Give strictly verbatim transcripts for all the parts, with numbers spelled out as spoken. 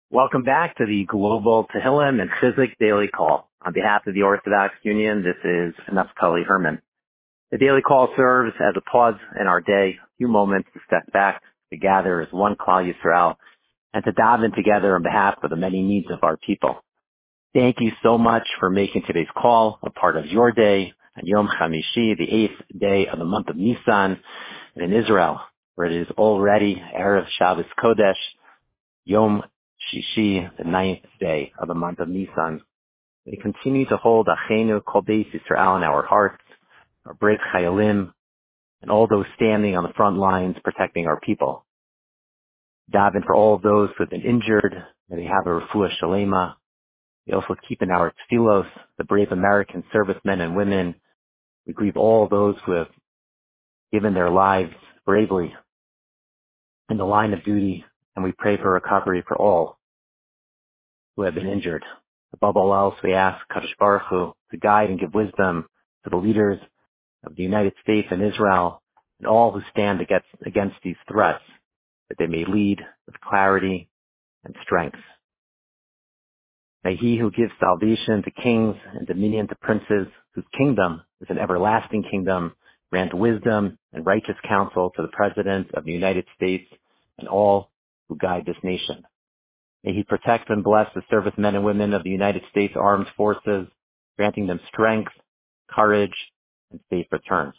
Welcome back to the Global Tehillim and Chizuk Daily Call. On behalf of the Orthodox Union, this is Naftali Herman. The Daily Call serves as a pause in our day, a few moments to step back, to gather as one Klal Yisrael, and to dive in together on behalf of the many needs of our people. Thank you so much for making today's call a part of your day on Yom Chamishi, the eighth day of the month of Nisan, and in Israel, where it is already Erev Shabbos Kodesh, Yom Shishi, the ninth day of the month of Nisan. We continue to hold Achenu Kol Beis Yisrael in our hearts, our brave Chayalim, and all those standing on the front lines protecting our people. Daven for all of those who have been injured, may they have a refuah shalema. We also keep in our tefillos the brave American servicemen and women. We grieve all those who have given their lives bravely in the line of duty, and we pray for recovery for all who have been injured. Above all else, we ask Kadosh Baruch Hu to guide and give wisdom to the leaders of the United States and Israel and all who stand against, against these threats, that they may lead with clarity and strength. May he who gives salvation to kings and dominion to princes, whose kingdom is an everlasting kingdom, grant wisdom and righteous counsel to the President of the United States and all who guide this nation. May he protect and bless the servicemen and women of the United States Armed Forces, granting them strength, courage, and safe returns.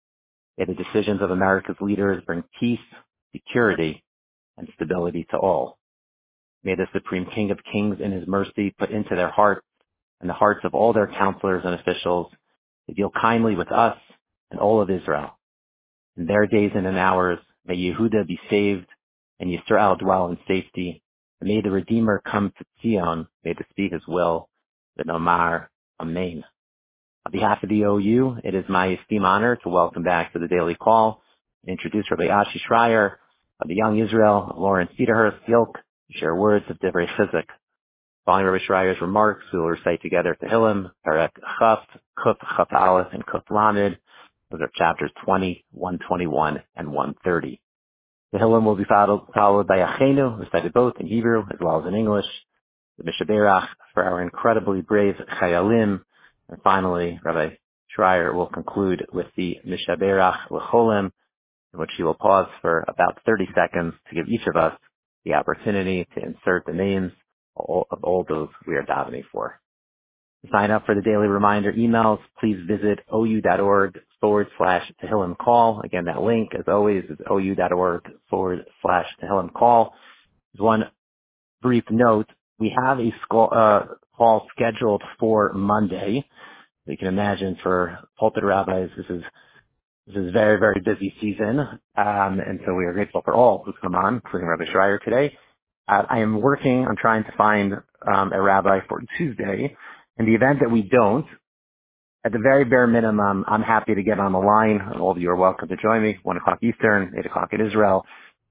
May the decisions of America's leaders bring peace, security, and stability to all. May the Supreme King of Kings in his mercy put into their hearts and the hearts of all their counselors and officials to deal kindly with us and all of Israel. In their days and in ours, may Yehuda be saved and Yisrael dwell in safety. And may the Redeemer come to Zion, may to speak his will, the Nomar, Amen. On behalf of the O U, it is my esteemed honor to welcome back to the Daily Call and introduce Rabbi Ashi Schreier of the Young Israel, Lawrence Cedarhurst, Yilk, to share words of Divrei Chizuk. Following Rabbi Schreier's remarks, we will recite together Tehillim, Perek Chaf, Kuf Chaf Aleph, and Kuf Lamed. Those are chapters twenty, one twenty-one, and one thirty. Tehillim will be followed, followed by Achenu, recited both in Hebrew as well as in English, the Mishaberach for our incredibly brave Chayalim, and finally, Rabbi Schreier will conclude with the Mishaberach L'cholim, in which he will pause for about thirty seconds to give each of us the opportunity to insert the names of all those we are davening for. To sign up for the daily reminder emails, please visit ou.org forward slash Tehillim call. Again, that link, as always, is ou.org forward slash Tehillim call. There's one brief note. We have a uh, call scheduled for Monday. You can imagine for pulpit rabbis, this is This is a very, very busy season, um, and so we are grateful for all who've come on, including Rabbi Schreier today. Uh, I am working on trying to find um, a rabbi for Tuesday. In the event that we don't, at the very bare minimum, I'm happy to get on the line. All of you are welcome to join me, one o'clock Eastern, eight o'clock in Israel.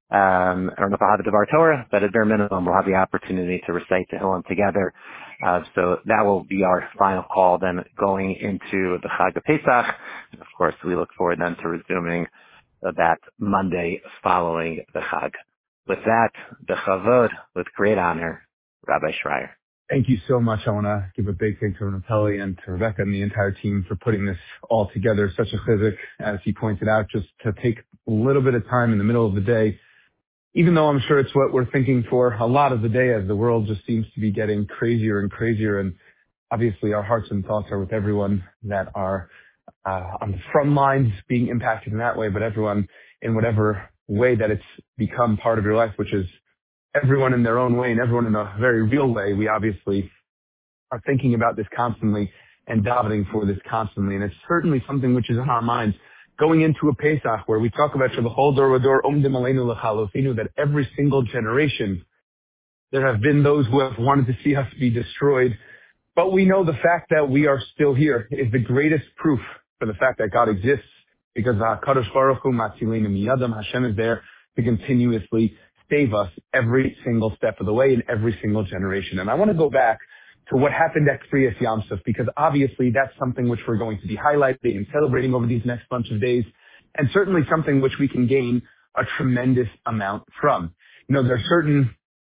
Um, I don't know if I'll have a Devar Torah, but at bare minimum, we'll have the opportunity to recite Tehillim together. Uh, so that will be our final call then going into the Chag of Pesach. And of course, we look forward then to resuming uh, that Monday following the Chag. With that, the Chavod, with great honor, Rabbi Schreier. Thank you so much. I want to give a big thanks to Natali and to Rebecca and the entire team for putting this all together. Such a chizuk, as he pointed out, just to take a little bit of time in the middle of the day, even though I'm sure it's what we're thinking for a lot of the day as the world just seems to be getting crazier and crazier. And obviously our hearts and thoughts are with everyone that are uh, on the front lines being impacted in that way, but everyone in whatever way that it's become part of your life, which is everyone in their own way and everyone in a very real way. We obviously are thinking about this constantly and davening for this constantly. And it's certainly something which is on our minds going into a Pesach where we talk about Shabbat Dor Vador Omdim Aleinu L'Chalofinu, that every single generation there have been those who have wanted to see us be destroyed. But we know the fact that we are still here is the greatest proof for the fact that God exists, because HaKadosh Baruch Hu Matzilenu Miyadam, Hashem is there to continuously save us every single step of the way in every single generation. And I want to go back to what happened at Kriyas Yam Suf, because obviously that's something which we're going to be highlighting and celebrating over these next bunch of days, and certainly something which we can gain a tremendous amount from. You know, there are certain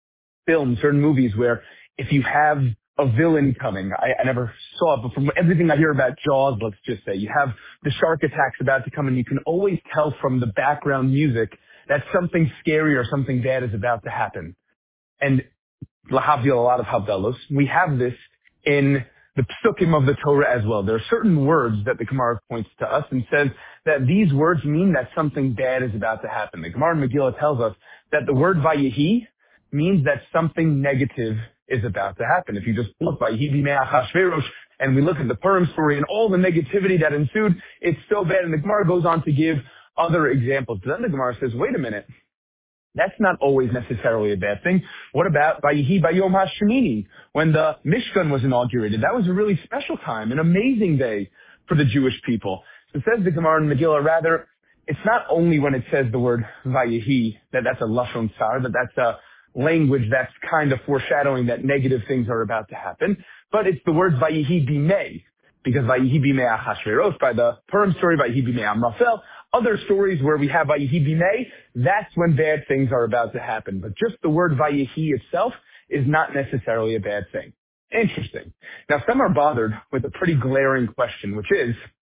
films, certain movies where if you have a villain coming, I, I never saw it, but from everything I hear about Jaws, let's just say, you have the shark attacks about to come, and you can always tell from the background music that something scary or something bad is about to happen. And lahavdil, a lot of havdalos, we have this in the psukim of the Torah as well. There are certain words that the Gemara points to us and says that these words mean that something bad is about to happen. The Gemara in Megillah tells us that the word vayehi means that something negative is about to happen. If you just look vayehi bimei Achashverosh and we look at the Purim story and all the negativity that ensued, it's so bad. And the Gemara goes on to give other examples. But then the Gemara says, wait a minute. That's not always necessarily a bad thing. What about Vayehi Bayom HaShemini, when the Mishkan was inaugurated? That was a really special time, an amazing day for the Jewish people. So it says the Gemara in Megillah, rather, it's not only when it says the word Vayehi that that's a Lashon Tsar, that that's a language that's kind of foreshadowing that negative things are about to happen, but it's the word Vayehi Bimei, because Vayehi Bimei Achashverosh, by the Purim story, Vayehi Bimei Amrafel, other stories where we have Vayehi Bimei, that's when bad things are about to happen. But just the word Vayehi itself is not necessarily a bad thing. Interesting. Now, some are bothered with a pretty glaring question, which is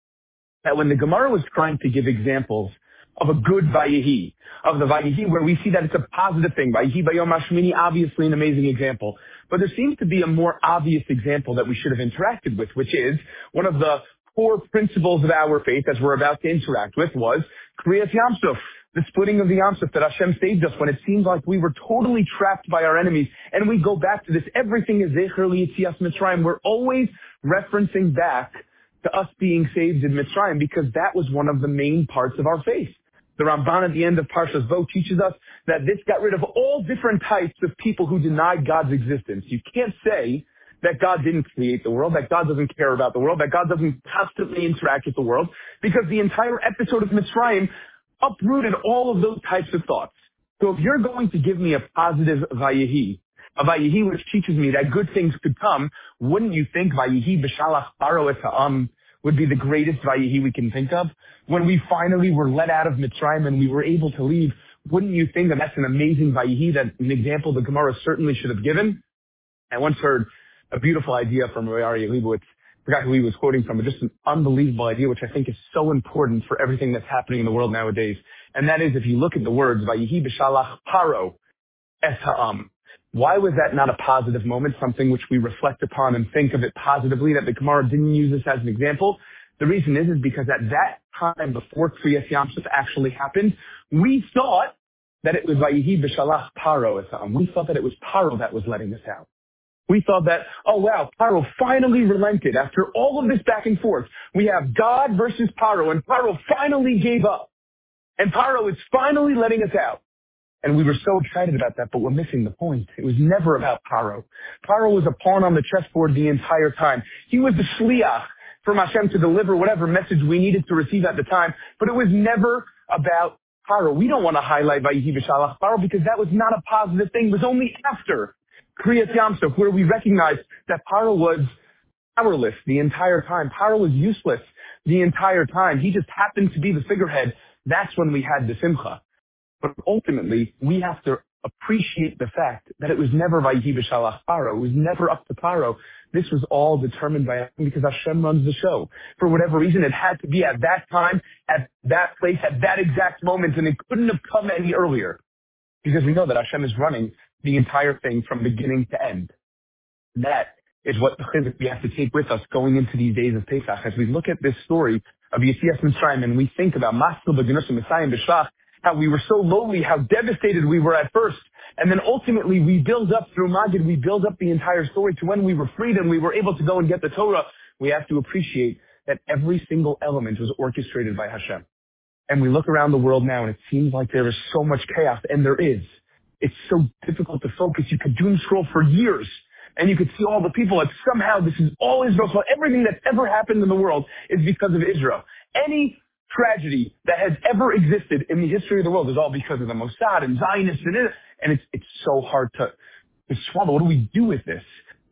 that when the Gemara was trying to give examples of a good Vayehi, of the Vayehi where we see that it's a positive thing, Vayehi Bayom HaShemini, obviously an amazing example. But there seems to be a more obvious example that we should have interacted with, which is one of the core principles of our faith, as we're about to interact with, was Kriyat Yam Suf, the splitting of the Yam Suf, that Hashem saved us when it seemed like we were totally trapped by our enemies. And we go back to this. Everything is Zecher L'Yetzias Mitzrayim. We're always referencing back to us being saved in Mitzrayim because that was one of the main parts of our faith. The Ramban at the end of Parshas Bo teaches us that this got rid of all different types of people who denied God's existence. You can't say that God didn't create the world, that God doesn't care about the world, that God doesn't constantly interact with the world, because the entire episode of Mitzrayim uprooted all of those types of thoughts. So if you're going to give me a positive Vayehi, a Vayehi which teaches me that good things could come, wouldn't you think Vayehi b'shalach paro es ha'am would be the greatest Vayehi we can think of? When we finally were let out of Mitzrayim and we were able to leave, wouldn't you think that that's an amazing Vayehi, that an example the Gemara certainly should have given? I once heard a beautiful idea from Rabbi Aryeh Leibowitz. I forgot who he was quoting from, but just an unbelievable idea, which I think is so important for everything that's happening in the world nowadays. And that is, if you look at the words, Vayehi b'shalach paro es ha'am, why was that not a positive moment, something which we reflect upon and think of it positively, that the Gemara didn't use this as an example? The reason is, is because at that time, before Kriyas Yam Suf actually happened, we thought that it was Vayehi b'shalach paro es ha'am. We thought that it was Paro that was letting us out. We thought that, oh wow, Paro finally relented. After all of this back and forth, we have God versus Paro, and Paro finally gave up. And Paro is finally letting us out. And we were so excited about that, but we're missing the point. It was never about Paro. Paro was a pawn on the chessboard the entire time. He was the shliach from Hashem to deliver whatever message we needed to receive at the time, but it was never about Paro. We don't want to highlight Vayehi b'shalach Paro because that was not a positive thing. It was only after Kriyat Yam Suf, where we recognized that Paro was powerless the entire time. Paro was useless the entire time. He just happened to be the figurehead. That's when we had the simcha. But ultimately, we have to appreciate the fact that it was never Vayehi b'shalach Paro. It was never up to Paro. This was all determined by Hashem because Hashem runs the show. For whatever reason, it had to be at that time, at that place, at that exact moment, and it couldn't have come any earlier. Because we know that Hashem is running the entire thing from beginning to end. That is what the chizuk we have to take with us going into these days of Pesach. As we look at this story of Yetzias Mitzrayim and we think about Maskil b'Genusim Messiah b'Shach, how we were so lowly, how devastated we were at first, and then ultimately we build up through Magid, we build up the entire story to when we were freed and we were able to go and get the Torah. We have to appreciate that every single element was orchestrated by Hashem. And we look around the world now and it seems like there is so much chaos, and there is. It's so difficult to focus. You could doom scroll for years and you could see all the people that somehow this is all Israel. So everything that's ever happened in the world is because of Israel. Any tragedy that has ever existed in the history of the world is all because of the Mossad and Zionists, and, it, and it's, it's so hard to, to swallow. What do we do with this?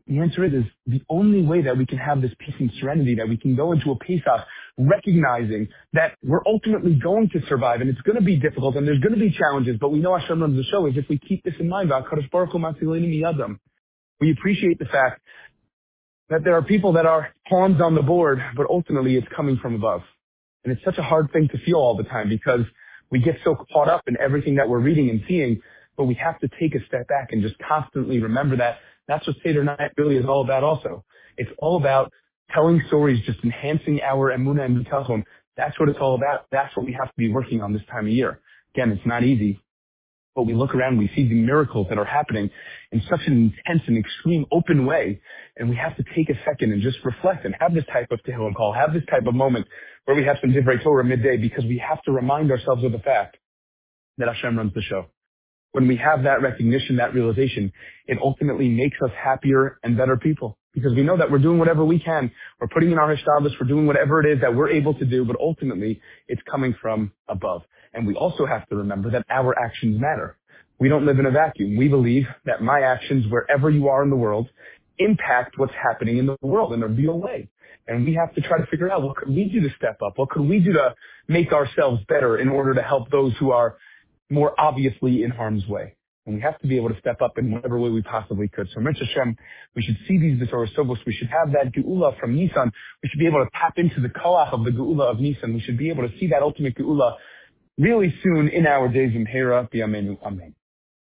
The answer is, is the only way that we can have this peace and serenity, that we can go into a Pesach recognizing that we're ultimately going to survive, and it's going to be difficult, and there's going to be challenges, but we know Hashem runs the show, is if we keep this in mind, HaKadosh Baruch Hu Matzilenu Miyadam. We appreciate the fact that there are people that are pawns on the board, but ultimately it's coming from above. And it's such a hard thing to feel all the time because we get so caught up in everything that we're reading and seeing, but we have to take a step back and just constantly remember that that's what Seder Night really is all about also. It's all about telling stories, just enhancing our emunah and bitachon. That's what it's all about. That's what we have to be working on this time of year. Again, it's not easy, but we look around, we see the miracles that are happening in such an intense and extreme open way, and we have to take a second and just reflect and have this type of Tehillim call, have this type of moment where we have some Divrei Torah midday, because we have to remind ourselves of the fact that Hashem runs the show. When we have that recognition, that realization, it ultimately makes us happier and better people, because we know that we're doing whatever we can. We're putting in our hishtadlus, we're doing whatever it is that we're able to do, but ultimately it's coming from above. And we also have to remember that our actions matter. We don't live in a vacuum. We believe that my actions, wherever you are in the world, impact what's happening in the world in a real way. And we have to try to figure out, what could we do to step up? What could we do to make ourselves better in order to help those who are more obviously in harm's way? And we have to be able to step up in whatever way we possibly could. So, Mitzvah Hashem, we should see these B'sorah Sovos. We should have that Geula from Nisan. We should be able to tap into the Koach of the Geula of Nisan. We should be able to see that ultimate Geula really soon in our days in Hera, B'Yameinu, Amen.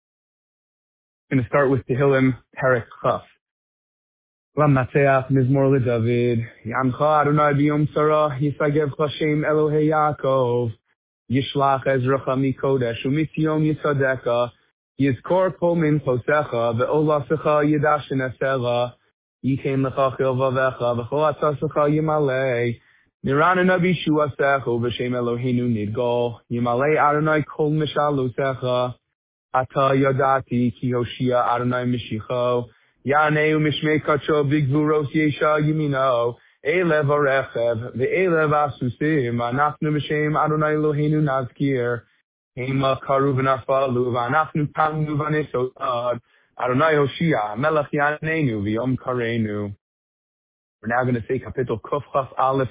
I'm going to start with Tehillim, Perek Chaf. L'matzeach Mizmor LeDavid, Yamcha Adonai b'yom tzara, Yisagevcha Shem Elohei Yaakov, Yishlach Ezracha mikodesh umitzion yitzadeka, Yizkor kol min chosecha, ve'olasecha yidash nesecha, Yichem lecha chilvavecha, v'chol atzasecha yimalei, Niranana b'shuasecha, v'shem Eloheinu nidgol, Yimalei Adonai kol mishalusecha, Ata yadati ki Hoshia Adonai mishicho, Yaneu mishmei kacho bigvuros yesha yimino, Elev arechev, ve'elev asusim, Anachnu b'shem Adonai Eloheinu nazkir, Hema karu v'nafalu, v'anachnu pamnu v'nesotad, Adonai Hoshia, Melech Yanenu, v'yom karenu. We're now going to say Kapitel Kuf Chaf Aleph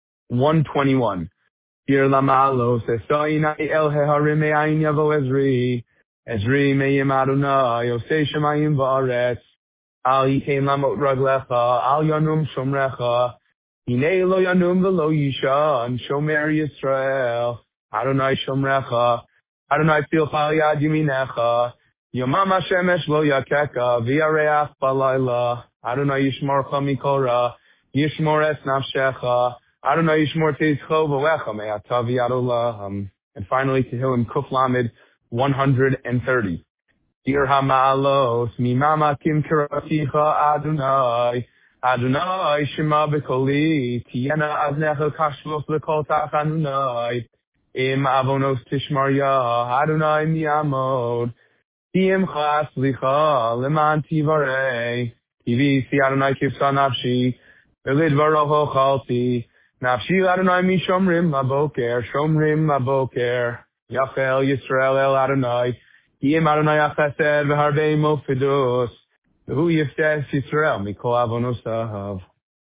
one twenty-one. Yir lamalos, esoina el heharim me'ayin yavo Ezri, Ezri me'yim Adonai, Yosei shemayim v'aretz, Al yikein lamot raglecha, al yanum shomrecha, Hinei lo yanum v'lo yishan, shomer Yisrael, Adonai shomrecha, Adonai pilcha al yad yaminecha, Yomam hashemesh lo yakeka, v'yareach balayla, Adonai yishmorcha mikol ra, yishmor es nafshecha, Adonai yishmor teizcho v'lecha me'ata v'yad olam. And finally, Tehillim Kuf Lamed one thirty. Dir ha'ma'alos, mimama kim kiraticha Adonai, Adonai shema b'koli, tiyena aznecha kashvos l'kol ta'chanunai, im avonos tishmarya, Adonai miyamod, tiyem chas licha, leman tivarei, tivisi Adonai kivsa nafshi, velid varocho chalti, nafshi Adonai mishomrim laboker, shomrim laboker, Yachel Yisrael el Adonai, Yim Adonai achesed v'harbei mofidus, v'hu yiftes Yisrael mikol avonosav.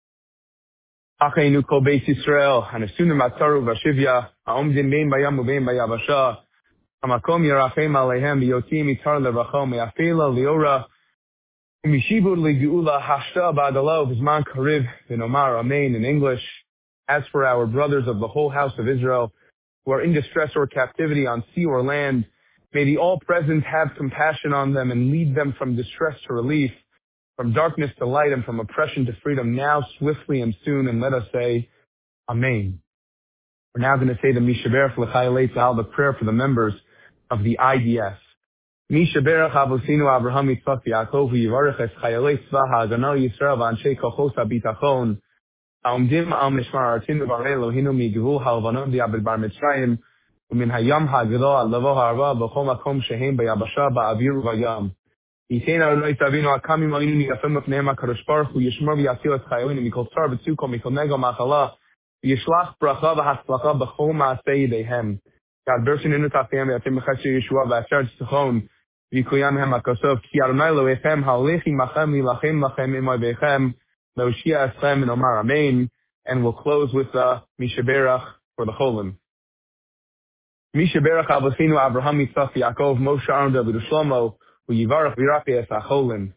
Acheinu kol beis Yisrael, hanesunim atzaru v'ashivya, ha'omdim bein bayam u'bein bayavasha, ha'makom yerachem aleihem v'yotim yitzar levacho me'afela liora, u'mishibu le'geula hashta ba'adalo v'zman kariv v'nomar amen in English. As for our brothers of the whole house of Israel, who are in distress or captivity on sea or land, may the All-Present have compassion on them and lead them from distress to relief, from darkness to light, and from oppression to freedom, now, swiftly, and soon. And let us say, Amen. We're now going to say the Mishaberach L'Chayalei Tzahal, the prayer for the members of the I D S. Mishaberach Avosinu Avraham Yitzchak Yaakov Yivarech Es Chayalei Tzva Ha'Haganah Yisrael V'Anshei Kochos HaBitachon העומדים על משמר ארצנו ברי אלוהינו מגבול הלבנון ועד בר מצרים ומן הים הגדול עד לבוא הערבה בכל מקום שהם ביבשה באוויר ובים. ייתן אדוני תבינו הקמים עלינו ניגפים לפניהם הקדוש ברוך הוא ישמור ויציל את חיילינו מכל צער וצוקו מכל נגע ומחלה וישלח ברכה והצלחה בכל מעשה ידיהם. ידבר שנינו תחתיהם ויתם בחסר ישועה ואשר תצחון V'kuyam hem hakosov ki Adonai Elohechem ha'olech imachem lilachem lachem imay bechem le'oshia eschem and omar amen. And we'll close with the Mishaberach for the Cholim. Mishaberach Avosinu Abraham Yitzchak Yaakov Moshe Aaron David Shlomo u'yivarach v'irapi es ha'cholim.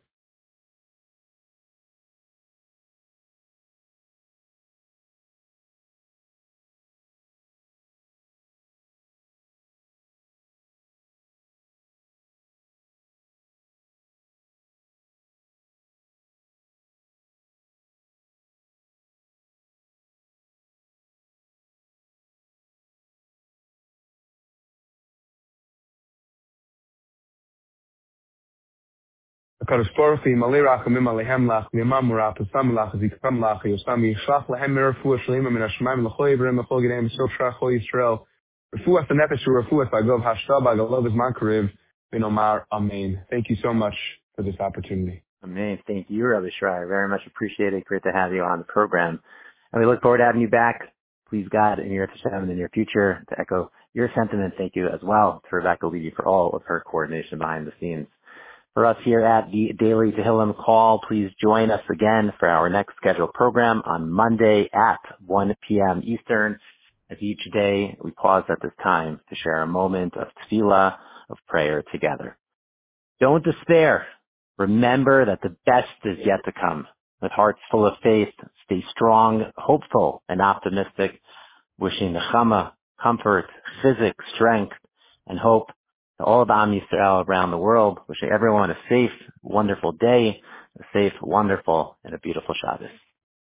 HaKadosh Baruch Hu Yimalei Rachamim Alehem Lach V'yamam Ura Pesam Lach Zikram Lach Yosam Yishlach Lehem Refuah Shalima Min HaShemayim L'chol Yivrim L'chol Gedeim Yisrael Shach Chol Yisrael Refuah Nefesh Refuah Bagov Hashtah Bagalov Zman Karev V'nomar Amen. Thank you so much for this opportunity. Amen. Thank you, Rabbi Schreier. Very much appreciated. Great to have you on the program. And we look forward to having you back. Please God in your Hashem in the near future to echo your sentiment. Thank you as well to Rebecca Levy for all of her coordination behind the scenes. For us here at the Daily Tehillim Call, please join us again for our next scheduled program on Monday at one p.m. Eastern. As each day, we pause at this time to share a moment of tefillah, of prayer together. Don't despair. Remember that the best is yet to come. With hearts full of faith, stay strong, hopeful, and optimistic, wishing nechama, comfort, physic, strength, and hope to all of Am Yisrael around the world. Wishing everyone a safe, wonderful day, a safe, wonderful, and a beautiful Shabbos.